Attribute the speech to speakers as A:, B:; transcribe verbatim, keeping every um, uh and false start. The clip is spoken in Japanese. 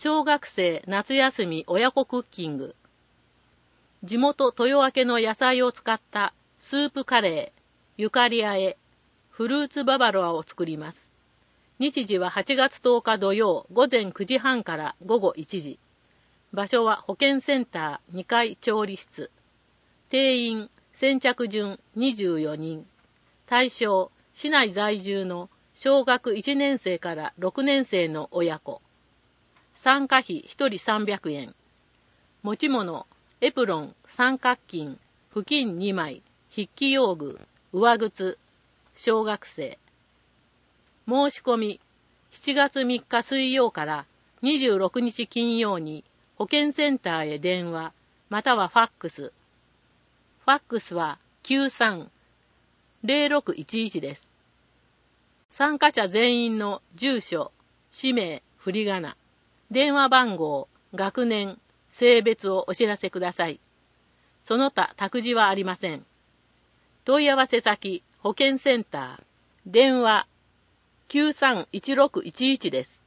A: 小学生夏休み親子クッキング。地元豊明の野菜を使ったスープカレー、ゆかりあえ、フルーツババロアを作ります。日時ははちがつとおか土曜午前くじはんから午後いちじ。場所は保健センターにかい調理室。定員先着順にじゅうよにん。対象市内在住の小学いちねん生からろくねん生の親子。参加費ひとりさんびゃくえん。持ち物、エプロン、三角巾、布巾にまい、筆記用具、上靴、小学生。申し込み、しちがつみっか水曜からにじゅうろくにち金曜に保健センターへ電話、またはファックス。ファックスはきゅうさん ゼロろくいちいちです。参加者全員の住所、氏名、振り仮名、電話番号、学年、性別をお知らせください。その他託児はありません。問い合わせ先、保健センター、電話きゅうさんいちろくいちいちです。